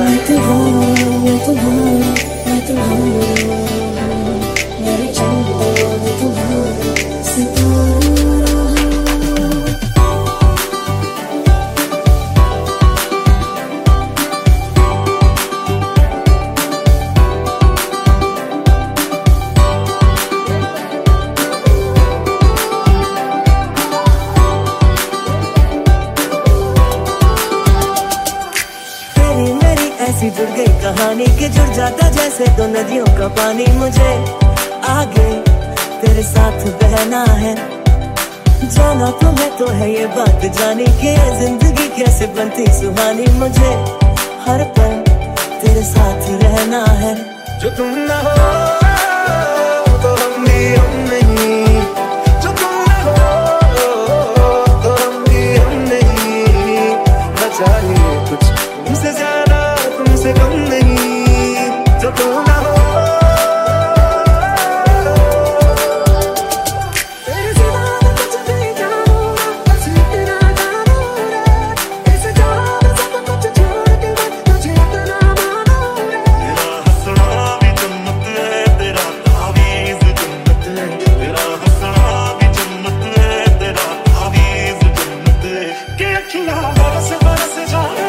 ऐसी जुड़ गई कहानी कि जुड़ जाता जैसे दो नदियों का पानी। मुझे आगे तेरे साथ बहना है, जाना तुम्हें तो है ये बात जानी कि ये जिंदगी कैसे बनती सुहानी। मुझे हर पल तेरे साथ रहना है। जो तुम ना हो तो हम भी हम नहीं, जो तुम ना हो तो हम भी हम नहीं। न चाहिए कुछ तुमसे ज्यादा तुमसे कम नहीं, जो तुम ना हो तेरे सिवा कुछ भी जानूंगा, बस इतना जानूंगा। इस जहां सब कुछ छोड़ के मैं तुझे इतना मानूंगा। तेरा हंसना भी जन्नत है, तेरा तावीज़ जन्नत है। तेरा हंसना भी जन्नत है, तेरा तावीज़ जन्नत है। कि अखियां बरस बरस जाए,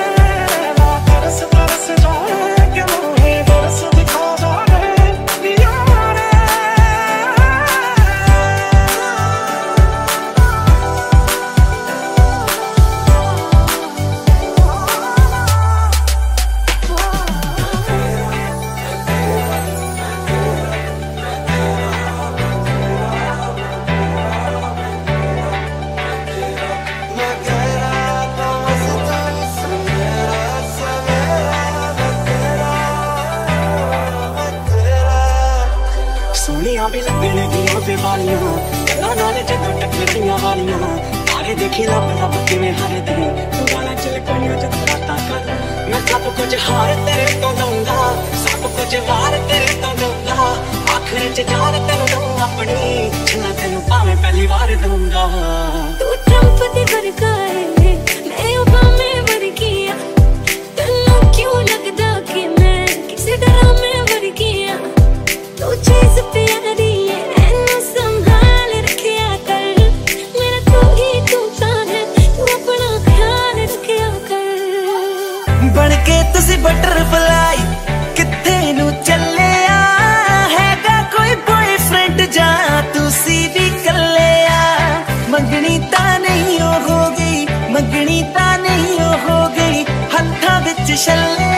सोनिया भी लगने दिया बेवालियां, गल्लां नाल जदों टकरदियां वालियां। तारे देखी लब लब किवें हर दिन, तू गाना चल कोइयां जद रातां कर। मैं सब कुछ हार तेरे तो दूंगा, सब कुछ वार तेरे तो दूंगा। आखिर च जान तेनू दूं अपनी, छला तेनू भावें पहली बार दूंगा। तू ट्रंप दी वर्गा है, मैं ओबामे वर्गी आ। तन्नू क्यों लगदा कि मैं किसे ड्रामे वर्गी आ? तू चीज प्यारी है, एनू संभाल रखिया कर। मेरा तू ही तू है, तू अपना ख्याल रखिया कर। बनके तुसी बटरफ्लाई किथे नू चले आ, हैगा कोई बॉयफ्रेंड जा तुसी भी कले आ। मंगनी ता नहीं हो गई, मंगनी ता नहीं हो गई, हत्थां विच छल्ले